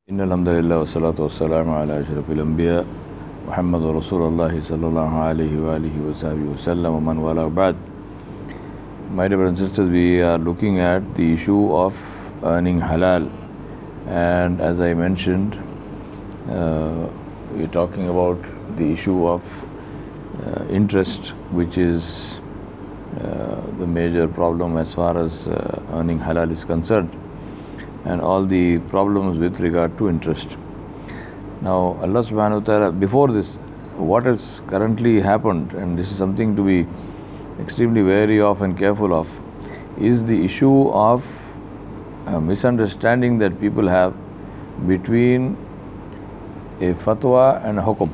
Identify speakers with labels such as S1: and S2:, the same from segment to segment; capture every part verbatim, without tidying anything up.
S1: إن الحمد لله والصلاة والسلام على أشرف الأنبياء محمد رسول الله صلى الله عليه وآله وصحبه وسلم ومن والاه بعد. My dear brothers and sisters, we are looking at the issue of earning halal, and as I mentioned, uh, we are talking about the issue of uh, interest, which is uh, the major problem as far as uh, earning halal is concerned, and all the problems with regard to interest. Now, Allah subhanahu wa ta'ala, before this, what has currently happened, and this is something to be extremely wary of and careful of, is the issue of a misunderstanding that people have between a fatwa and a hukum.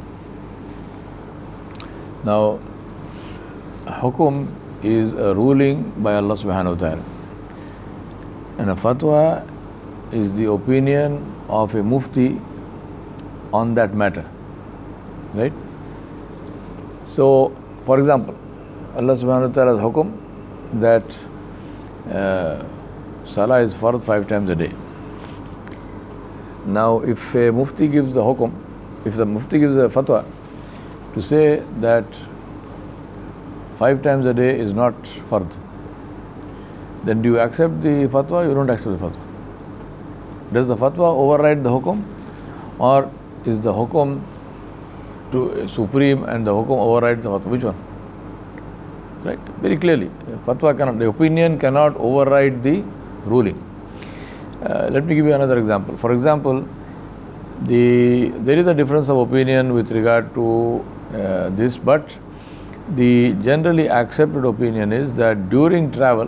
S1: Now, hukum is a ruling by Allah subhanahu wa ta'ala, and a fatwa is the opinion of a mufti on that matter, right? So, for example, Allah subhanahu wa ta'ala's hukum that uh, salah is fard five times a day. Now, if a mufti gives the hukum, if the mufti gives a fatwa to say that five times a day is not fard, then do you accept the fatwa? You don't accept the fatwa. Does the fatwa override the hukum, or is the hukum to supreme and the hukum overrides the fatwa? Which one? Right? Very clearly, fatwa cannot, the opinion cannot override the ruling. Uh, let me give you another example. For example, the there is a difference of opinion with regard to uh, this, but the generally accepted opinion is that during travel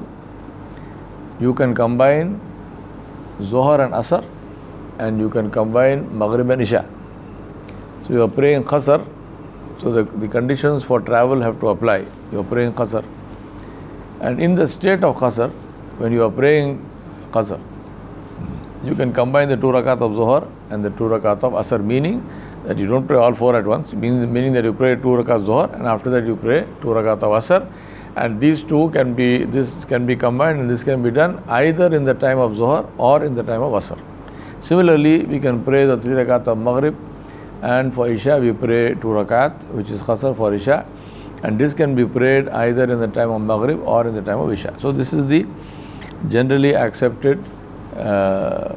S1: you can combine Zohar and Asr, and you can combine Maghrib and Isha. So you are praying Qasr, so the, the conditions for travel have to apply. You are praying Qasr, and in the state of Qasr, when you are praying Qasr, you can combine the two rakat of Zohar and the two rakat of Asr, meaning that you don't pray all four at once, meaning, meaning that you pray two rakat Zohar and after that you pray two rakat of Asr. And these two can be, this can be combined, and this can be done either in the time of Zohar or in the time of Asr. Similarly, we can pray the three rakat of Maghrib, and for Isha we pray two rakat, which is Qasr for Isha, and this can be prayed either in the time of Maghrib or in the time of Isha. So this is the generally accepted uh,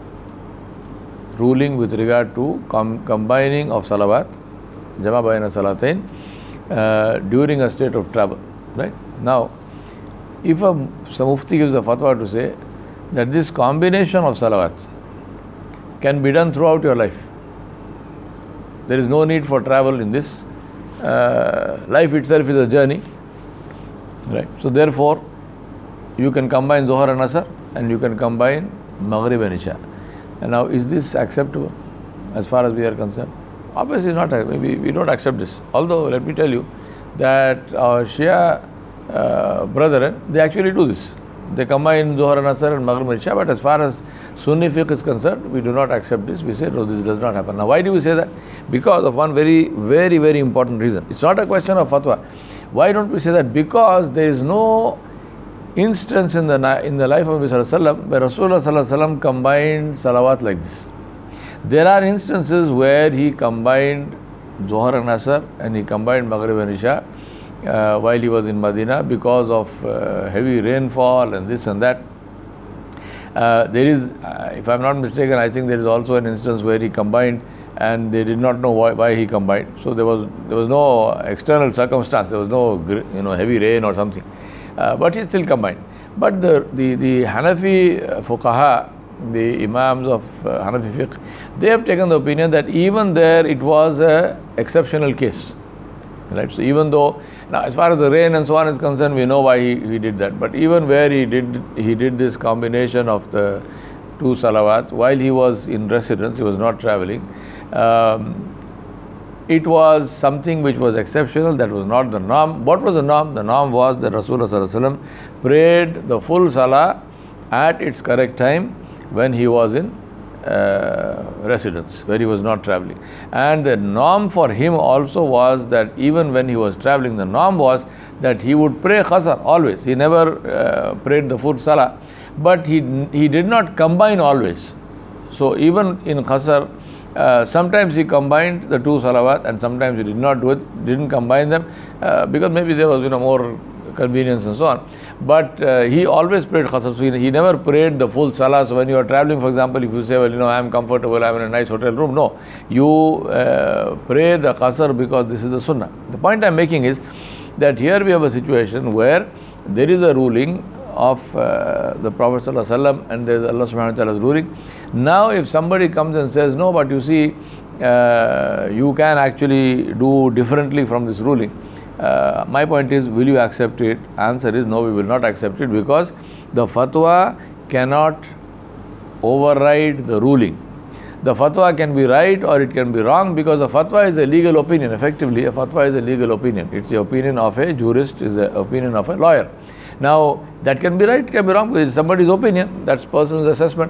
S1: ruling with regard to com- combining of salawat, jama bayna salatain, uh, during a state of travel. Right? Now, if a some mufti gives a fatwa to say that this combination of salawat can be done throughout your life, there is no need for travel in this. Uh, life itself is a journey, right? So therefore, you can combine Zohar and Asr, and you can combine Maghrib and Isha. And now, is this acceptable as far as we are concerned? Obviously not. We, we don't accept this. Although, let me tell you that our Shia uh, brethren, they actually do this. They combine Zohar and Asr and Maghrib and Isha, but as far as Sunni fiqh is concerned, we do not accept this. We say, no, this does not happen. Now, why do we say that? Because of one very, very, very important reason. It's not a question of fatwa. Why don't we say that? Because there is no instance in the in the life of Rasulullah where Rasulullah combined salawat like this. There are instances where he combined Zohar and Asr and he combined Maghrib and Isha uh, while he was in Medina because of uh, heavy rainfall and this and that. Uh, there is, uh, if I am not mistaken, I think there is also an instance where he combined and they did not know why, why he combined. So there was there was no external circumstance, there was no you know heavy rain or something, uh, but he still combined. But the the, the Hanafi fuqaha, the Imams of uh, Hanafi fiqh, they have taken the opinion that even there it was a exceptional case, right? So even though, now as far as the rain and so on is concerned, we know why he, he did that, but even where he did he did this combination of the two salawat while he was in residence, he was not traveling, um, it was something which was exceptional, that was not the norm. What was the norm? The norm was that Rasulullah prayed the full salah at its correct time when he was in uh, residence, where he was not traveling. And the norm for him also was that even when he was traveling, the norm was that he would pray Qasr always. He never uh, prayed the full salah, but he he did not combine always. So even in Qasr, uh, sometimes he combined the two salawat and sometimes he did not do it, didn't combine them uh, because maybe there was you know more convenience and so on. But uh, he always prayed Qasr. So he, he never prayed the full salah. So when you are traveling, for example, if you say, well, you know, I am comfortable, I am in a nice hotel room. No, you uh, pray the Qasr because this is the sunnah. The point I am making is that here we have a situation where there is a ruling of uh, the Prophet ﷺ and there is Allah subhanahu wa ta'ala's ruling. Now if somebody comes and says, no, but you see, uh, you can actually do differently from this ruling. Uh, my point is, will you accept it? Answer is no, we will not accept it because the fatwa cannot override the ruling. The fatwa can be right or it can be wrong because a fatwa is a legal opinion. Effectively, a fatwa is a legal opinion. It's the opinion of a jurist, is the opinion of a lawyer. Now, that can be right, it can be wrong because it's somebody's opinion, that's person's assessment.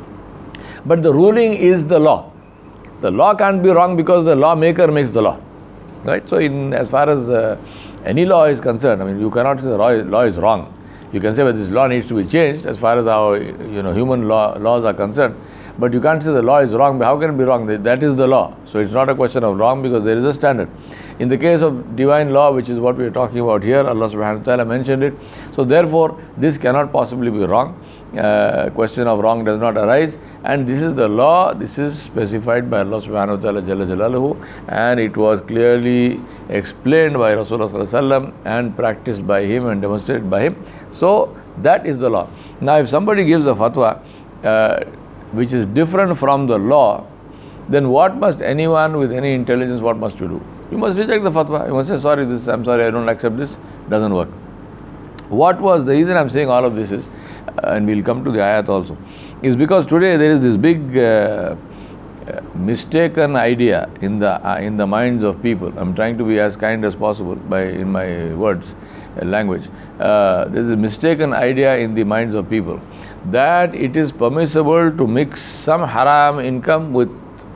S1: But the ruling is the law. The law can't be wrong because the lawmaker makes the law. Right? So, in as far as uh, any law is concerned, I mean, you cannot say the law is, law is wrong. You can say, well, this law needs to be changed as far as our you know human law, laws are concerned. But you can't say the law is wrong. How can it be wrong? That is the law. So it's not a question of wrong because there is a standard. In the case of divine law, which is what we are talking about here, Allah subhanahu wa ta'ala mentioned it. So therefore, this cannot possibly be wrong. Uh, question of wrong does not arise. And this is the law. This is specified by Allah subhanahu wa ta'ala Jalla Jalaluhu. And it was clearly explained by Rasulullah sallallahu alaihi wasallam and practiced by him and demonstrated by him. So that is the law. Now if somebody gives a fatwa, uh, which is different from the law, then what must anyone with any intelligence, what must you do? You must reject the fatwa. You must say, sorry, this, I'm sorry, I don't accept this. Doesn't work. What was the reason I'm saying all of this is, uh, and we'll come to the ayat also, is because today there is this big uh, uh, mistaken idea in the uh, in the minds of people. I'm trying to be as kind as possible by in my words, uh, language. Uh, there's a mistaken idea in the minds of people that it is permissible to mix some haram income with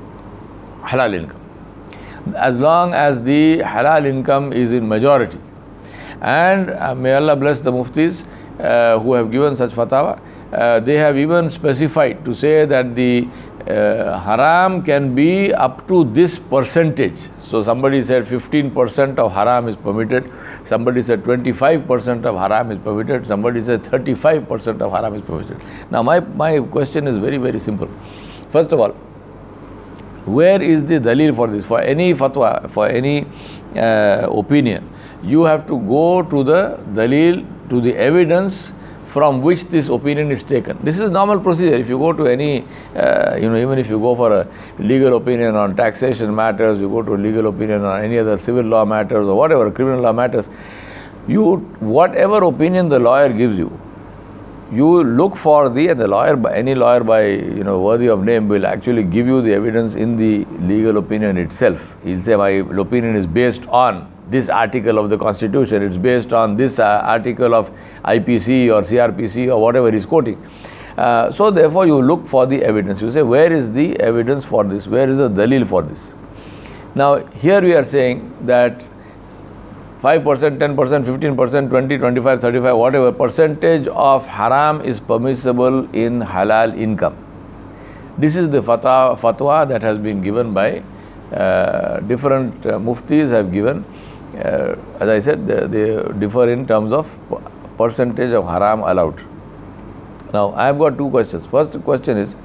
S1: halal income, as long as the halal income is in majority. And uh, may Allah bless the muftis uh, who have given such fatwa. Uh, they have even specified to say that the uh, haram can be up to this percentage. So somebody said fifteen percent of haram is permitted. Somebody said twenty-five percent of haram is permitted. Somebody said thirty-five percent of haram is permitted. Now my, my question is very, very simple. First of all, where is the dalil for this? For any fatwa, for any uh, opinion, you have to go to the dalil, to the evidence from which this opinion is taken. This is normal procedure. If you go to any, uh, you know, even if you go for a legal opinion on taxation matters, you go to a legal opinion on any other civil law matters or whatever, criminal law matters, you, whatever opinion the lawyer gives you, you look for the, and the lawyer, any lawyer by, you know, worthy of name will actually give you the evidence in the legal opinion itself. He'll say, my opinion is based on this article of the Constitution, it's based on this uh, article of I P C or C R P C or whatever he's quoting. Uh, so therefore you look for the evidence. You say, where is the evidence for this? Where is the dalil for this? Now here we are saying that five percent, ten percent, fifteen percent, twenty, twenty-five, thirty-five, whatever percentage of haram is permissible in halal income. This is the fatwa, fatwa that has been given by uh, different uh, muftis have given. Uh, as I said, they, they differ in terms of percentage of haram allowed. Now, I have got two questions. First question is,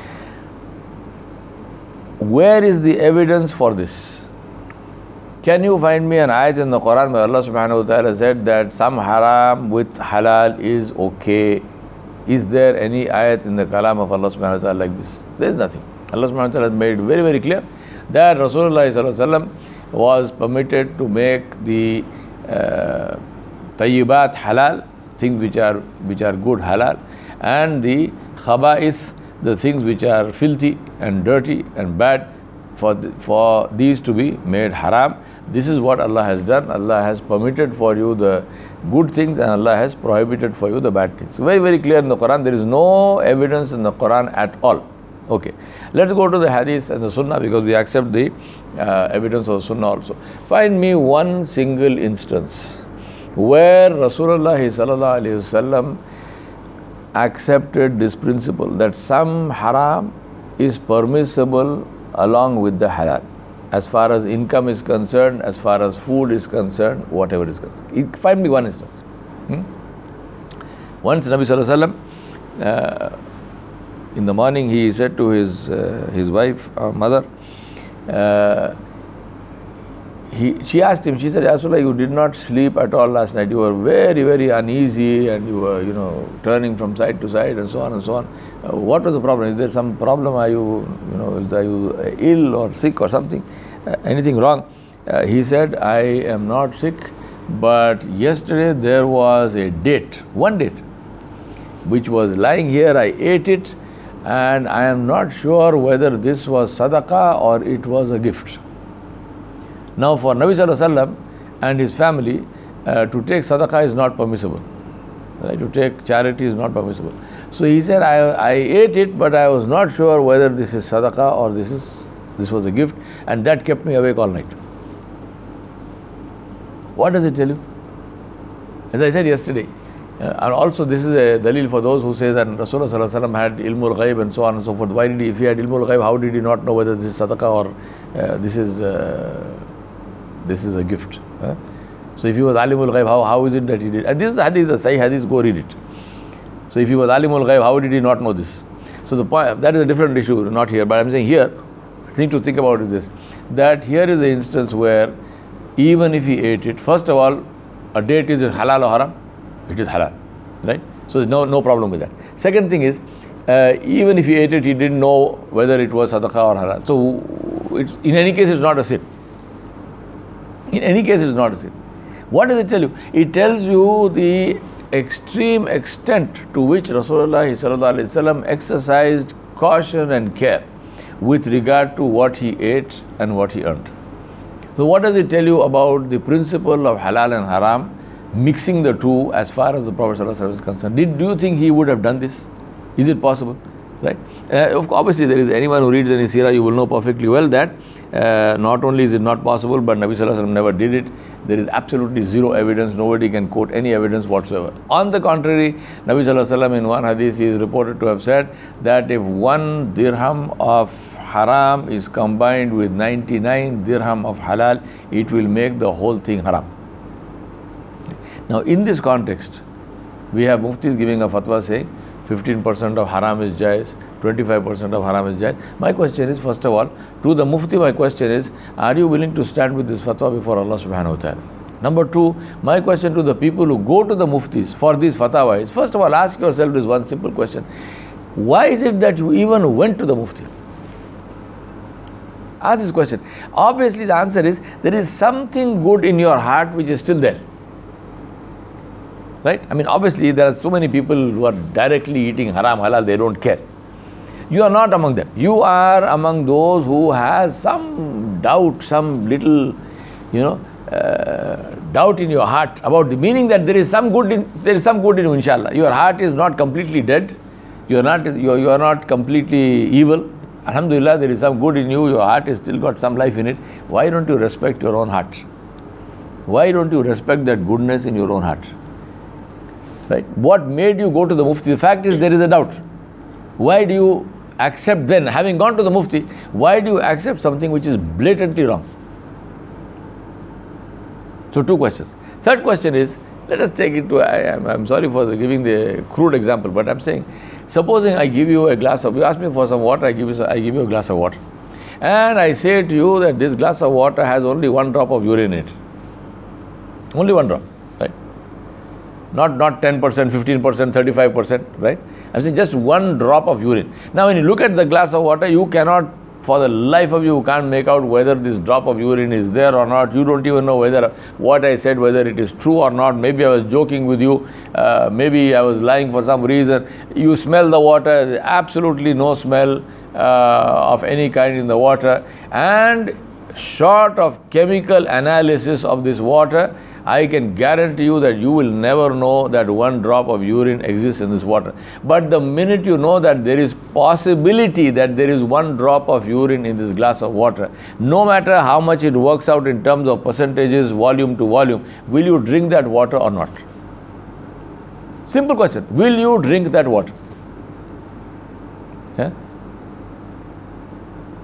S1: where is the evidence for this? Can you find me an ayat in the Quran where Allah subhanahu wa ta'ala said that some haram with halal is okay? Is there any ayat in the kalam of Allah subhanahu wa ta'ala like this? There is nothing. Allah subhanahu wa ta'ala has made very, very clear that Rasulullah sallallahu alaihi wasallam was permitted to make the uh, tayyibat halal, things which are which are good halal, and the khaba'ith, the things which are filthy and dirty and bad, for the, for these to be made haram. This is what Allah has done. Allah has permitted for you the good things and Allah has prohibited for you the bad things. So very, very clear in the Quran. There is no evidence in the Quran at all. Okay, let's go to the hadith and the sunnah, because we accept the uh, evidence of the sunnah also. Find me one single instance where Rasulullah sallallahu alaihi wasallam accepted this principle that some haram is permissible along with the halal. As far as income is concerned, as far as food is concerned, whatever is concerned. It, find me one instance. Hmm? Once Nabi Sallallahu Alaihi Wasallam, uh, in the morning he said to his uh, his wife, uh, mother, uh, he, she asked him, she said, Ya Rasulullah, you did not sleep at all last night. You were very, very uneasy and you were, you know, turning from side to side and so on and so on. Uh, what was the problem? Is there some problem? Are you, you know, is are you ill or sick or something? Uh, anything wrong? Uh, he said, I am not sick, but yesterday there was a date, one date, which was lying here. I ate it and I am not sure whether this was sadaqah or it was a gift. Now for Nabi Sallallahu Alaihi Wasallam and his family, uh, to take sadaqah is not permissible. Right? To take charity is not permissible. So he said, I, I ate it, but I was not sure whether this is sadaqah or this is this was a gift, and that kept me awake all night. What does it tell you? As I said yesterday, uh, and also this is a dalil for those who say that Rasulullah Sallallahu Alaihi Wasallam had ilmul ghaib and so on and so forth. Why did he, if he had ilmul ghaib, how did he not know whether this is sadaqah or uh, this is uh, this is a gift? Huh? So if he was alimul ghaib, how, how is it that he did? And this is the hadith, the Sahih hadith, go read it. So if he was alimul ghaib, how did he not know this? So the point, that is a different issue, not here. But I'm saying here, the thing to think about is this, that here is the instance where even if he ate it, first of all, a date is halal or haram? It is halal, right? So there's no, no problem with that. Second thing is, uh, even if he ate it, he didn't know whether it was sadaqah or halal. So it's, in any case, it's not a sin. In any case, it's not a sin. What does it tell you? It tells you the extreme extent to which Rasulullah Sallallahu Alaihi Wasallam exercised caution and care with regard to what he ate and what he earned. So what does it tell you about the principle of halal and haram, mixing the two as far as the Prophet Sallallahu Alaihi Wasallam is concerned? Did, do you think he would have done this? Is it possible? Right? Uh, obviously, there is anyone who reads any seerah, you will know perfectly well that uh, not only is it not possible, but Nabi Sallallahu Alaihi Wasallam never did it. There is absolutely zero evidence. Nobody can quote any evidence whatsoever. On the contrary, Nabi Sallallahu Alaihi Wasallam in one hadith he is reported to have said that if one dirham of haram is combined with ninety-nine dirham of halal, it will make the whole thing haram. Now in this context, we have muftis giving a fatwa saying fifteen percent of haram is jais, twenty-five percent of haram is jais. My question is, first of all, to the mufti, my question is, are you willing to stand with this fatwa before Allah subhanahu wa ta'ala? Number two, my question to the people who go to the muftis for these fatwa is, first of all, ask yourself this one simple question. Why is it that you even went to the mufti? Ask this question. Obviously the answer is, there is something good in your heart which is still there. Right? I mean, obviously there are so many people who are directly eating haram, halal, they don't care. You are not among them. You are among those who has some doubt, some little, you know, uh, doubt in your heart about the meaning that there is some good in, there is some good in you, inshallah. Your heart is not completely dead. You are not, you are, you are not completely evil. Alhamdulillah, there is some good in you. Your heart has still got some life in it. Why don't you respect your own heart? Why don't you respect that goodness in your own heart? Right? What made you go to the mufti? The fact is there is a doubt. Why do you accept then, having gone to the mufti, why do you accept something which is blatantly wrong? So two questions. Third question is, let us take it to, I am I'm sorry for the, giving the crude example, but I'm saying, supposing I give you a glass of, you ask me for some water, I give you, I give you a glass of water. And I say to you that this glass of water has only one drop of urine in it. Only one drop, right? Not, not ten percent, fifteen percent, thirty-five percent, right? I'm saying just one drop of urine. Now when you look at the glass of water, you cannot, for the life of you, you can't make out whether this drop of urine is there or not. You don't even know whether what I said, whether it is true or not. Maybe I was joking with you. Uh, maybe I was lying for some reason. You smell the water, absolutely no smell uh, of any kind in the water. And short of chemical analysis of this water, I can guarantee you that you will never know that one drop of urine exists in this water. But the minute you know that there is possibility that there is one drop of urine in this glass of water, no matter how much it works out in terms of percentages, volume to volume, will you drink that water or not? Simple question. Will you drink that water? Yeah?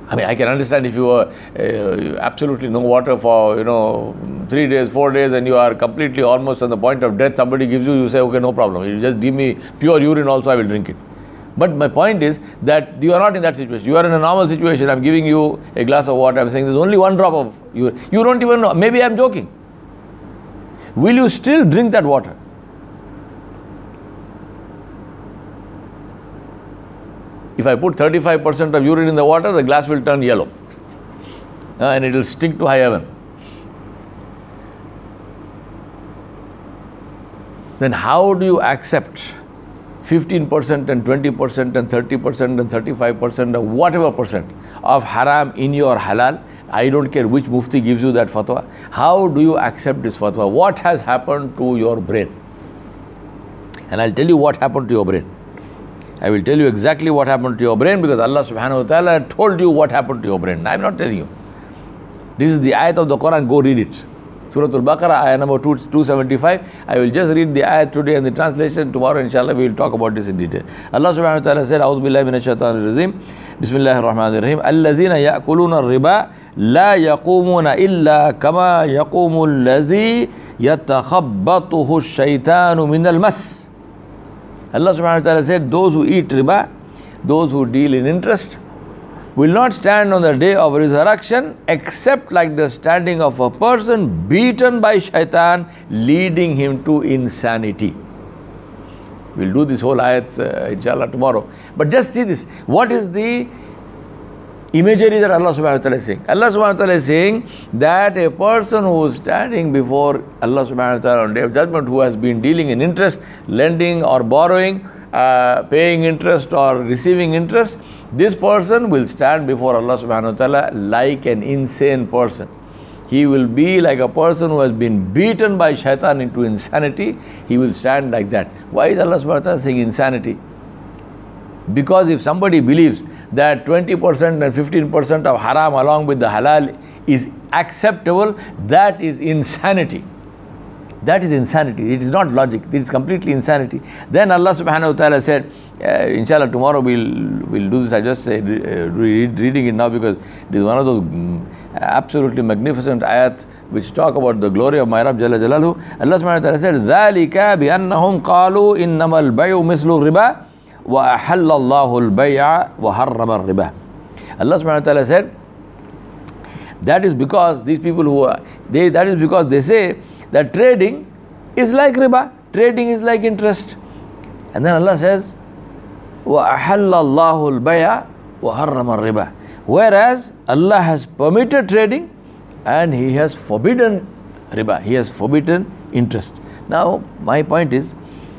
S1: I mean, I can understand if you are uh, absolutely no water for, you know, three days, four days, and you are completely almost on the point of death, somebody gives you, you say, okay, no problem. You just give me pure urine also, I will drink it. But my point is that you are not in that situation. You are in a normal situation. I'm giving you a glass of water. I'm saying there's only one drop of urine. You don't even know. Maybe I'm joking. Will you still drink that water? If I put thirty-five percent of urine in the water, the glass will turn yellow. Uh, and it will stink to high heaven. Then how do you accept fifteen percent and twenty percent and thirty percent and thirty-five percent or whatever percent of haram in your halal? I don't care which mufti gives you that fatwa. How do you accept this fatwa? What has happened to your brain? And I'll tell you what happened to your brain. I will tell you exactly what happened to your brain, because Allah subhanahu wa ta'ala told you what happened to your brain. I'm not telling you. This is the ayat of the Quran. Go read it. Surah Al-Baqarah, ayah number two seventy-five. I will just read the ayat today and the translation. Tomorrow, inshallah, we will talk about this in detail. Allah subhanahu wa ta'ala said, A'udhu billahi minash shaitanir rajim. Bismillahir rahmanir rahim. Alladhina ya'kuluna ar-riba la yaqumuna illa kama yaqumu alladhi yatakhabbathuhu ash-shaytanu min al-mas. Allah subhanahu wa ta'ala said, those who eat riba, those who deal in interest, will not stand on the day of resurrection except like the standing of a person beaten by shaitan, leading him to insanity. We'll do this whole ayat, uh, inshallah, tomorrow. But just see this. What is the imagery that Allah subhanahu wa ta'ala is saying? Allah subhanahu wa ta'ala is saying that a person who is standing before Allah subhanahu wa ta'ala on day of judgment, who has been dealing in interest, lending or borrowing, uh, paying interest or receiving interest, this person will stand before Allah subhanahu wa ta'ala like an insane person. He will be like a person who has been beaten by shaitan into insanity. He will stand like that. Why is Allah subhanahu wa ta'ala saying insanity? Because if somebody believes that twenty percent and fifteen percent of haram along with the halal is acceptable, that is insanity. That is insanity. It is not logic. It is completely insanity. Then Allah subhanahu wa ta'ala said, uh, inshallah tomorrow we'll, we'll do this. I just say, uh, read, reading it now because it is one of those mm, absolutely magnificent ayat which talk about the glory of my Rabb Jalla Jalaluhu. Allah subhanahu wa ta'ala said, ذَلِكَ بِأَنَّهُمْ قَالُوا إِنَّمَا الْبَيْعُ مِثْلُ الرِّبَى وَأَحَلَّ اللَّهُ الْبَيْعَ وَحَرَّمَ الرِّبَى. Allah subhanahu wa ta'ala said, that is because these people who are, they, that is because they say that trading is like riba, trading is like interest. And then Allah says, وَأَحَلَّ اللَّهُ الْبَيْعَ وَحَرَّمَ الرِّبَى. Whereas Allah has permitted trading and He has forbidden riba, He has forbidden interest. Now, my point is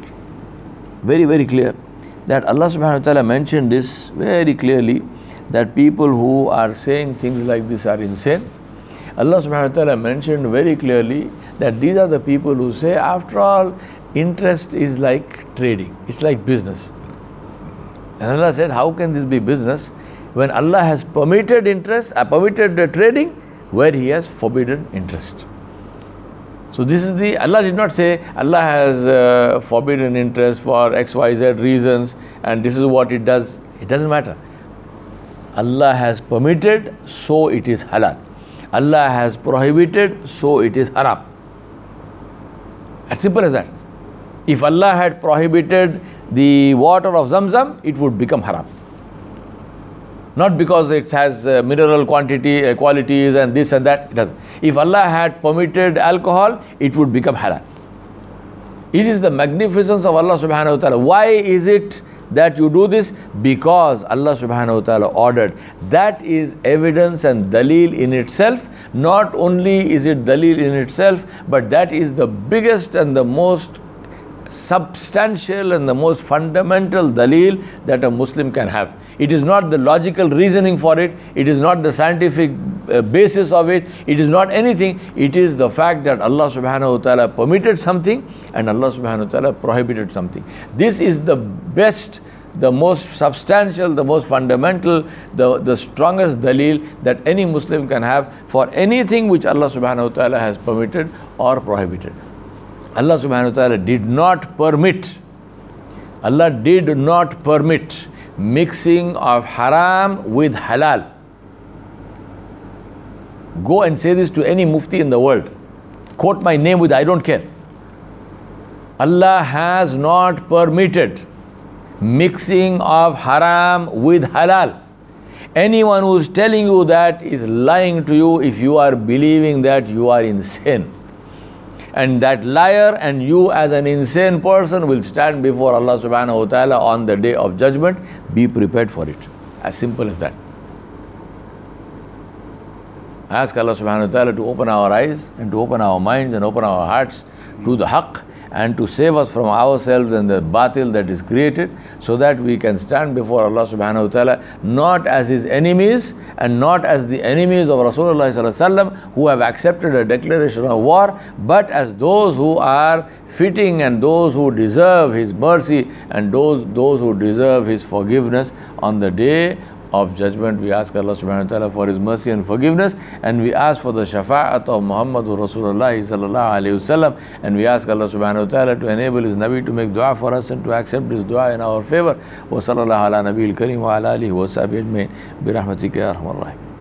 S1: very, very clear that Allah subhanahu wa ta'ala mentioned this very clearly, that people who are saying things like this are insane. Allah subhanahu wa ta'ala mentioned very clearly that these are the people who say, after all, interest is like trading, it's like business. And Allah said, how can this be business when Allah has permitted interest, uh, permitted the trading where He has forbidden interest? So this is the, Allah did not say Allah has uh, forbidden interest for X Y Z reasons and this is what it does. It doesn't matter. Allah has permitted, so it is halal. Allah has prohibited, so it is haram. As simple as that. If Allah had prohibited the water of Zamzam, it would become haram. Not because it has uh, mineral quantity, uh, qualities and this and that. It doesn't. If Allah had permitted alcohol, it would become halal. It is the magnificence of Allah subhanahu wa ta'ala. Why is it that you do this? Because Allah subhanahu wa ta'ala ordered. That is evidence and dalil in itself. Not only is it dalil in itself, but that is the biggest and the most substantial and the most fundamental dalil that a Muslim can have. It is not the logical reasoning for it, it is not the scientific uh, basis of it, it is not anything. It is the fact that Allah subhanahu wa ta'ala permitted something and Allah subhanahu wa ta'ala prohibited something. This is the best, the most substantial, the most fundamental, the, the strongest dalil that any Muslim can have for anything which Allah subhanahu wa ta'ala has permitted or prohibited. Allah subhanahu wa ta'ala did not permit, Allah did not permit mixing of haram with halal. Go and say this to any mufti in the world. Quote my name with I don't care. Allah has not permitted mixing of haram with halal. Anyone who is telling you that is lying to you if you are believing that you are insane. And that liar and you as an insane person will stand before Allah subhanahu wa ta'ala on the day of judgment. Be prepared for it. As simple as that. Ask Allah subhanahu wa ta'ala to open our eyes and to open our minds and open our hearts to the haqq and to save us from ourselves and the batil that is created, so that we can stand before Allah subhanahu wa ta'ala not as his enemies and not as the enemies of Rasulullah sallallahu alaihi wasallam who have accepted a declaration of war, but as those who are fitting and those who deserve his mercy and those, those who deserve his forgiveness on the day of judgment. We ask Allah subhanahu wa ta'ala for his mercy and forgiveness, and we ask for the shafa'at of Muhammadur Rasulullah sallallahu alayhi wasallam, and we ask Allah subhanahu wa ta'ala to enable his Nabi to make dua for us and to accept his dua in our favor. Wa sallallahu ala nabiyil kareem wa ala alihi wa sahbihi ajma'in bi rahmatika ya arhamar rahim.